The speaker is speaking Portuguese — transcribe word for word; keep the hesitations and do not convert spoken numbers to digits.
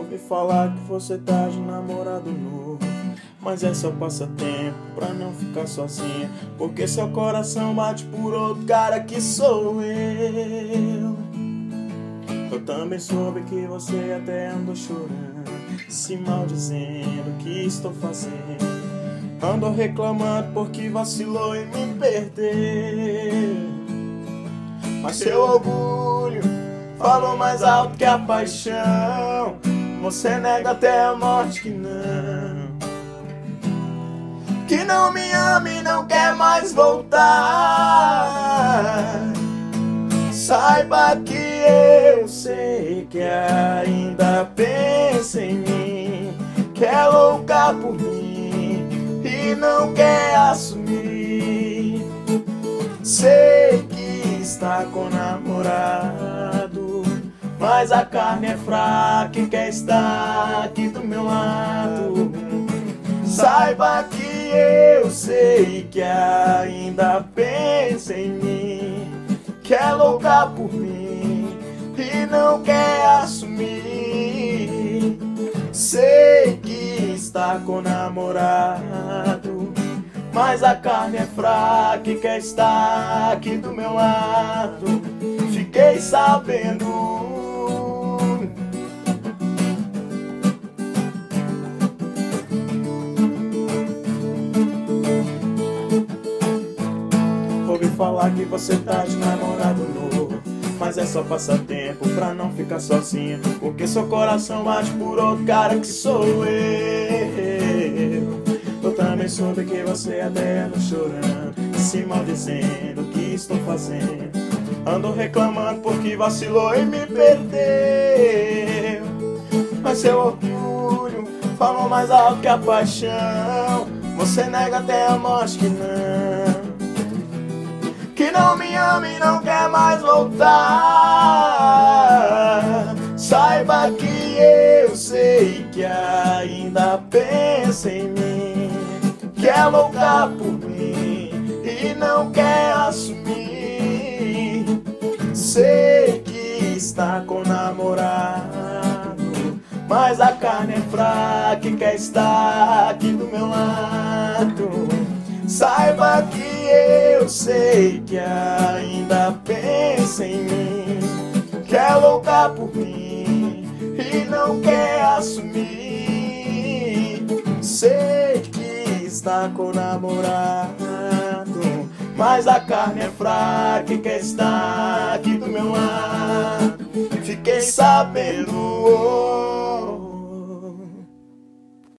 Ouvi falar que você tá de namorado novo, mas é só passatempo pra não ficar sozinha, porque seu coração bate por outro cara que sou eu. Eu também soube que você até andou chorando, se maldizendo o que estou fazendo. Andou reclamando porque vacilou em me perder. Mas seu orgulho falou mais alto que a paixão. Você nega até a morte que não, que não me ama e não quer mais voltar. Saiba que eu sei que ainda pensa em mim, que é louca por mim e não quer assumir. Sei que está com namorado, mas a carne é fraca e quer estar aqui do meu lado. Saiba que eu sei que ainda pensa em mim, que é louca por mim e não quer assumir. Sei que está com namorado, mas a carne é fraca e quer estar aqui do meu lado. Fiquei sabendo. Ouvi falar que você tá de namorado novo, mas é só passatempo pra não ficar sozinha, porque seu coração bate por outro cara que sou eu. Eu também soube que você até anda chorando, se maldizendo o que estou fazendo. Ando reclamando porque vacilou e me perdeu. Mas seu orgulho falou mais alto que a paixão. Você nega até a morte que não, que não me ama e não quer mais voltar. Saiba que eu sei que ainda pensa em mim, que é louca por mim e não quer assumir. Sei que está com namorado, mas a carne é fraca e quer estar aqui do meu lado. Saiba que eu sei que ainda pensa em mim, que é louca por mim e não quer assumir. Sei que está com namorado, mas a carne é fraca e quer estar aqui do meu lado. Fiquei sabendo.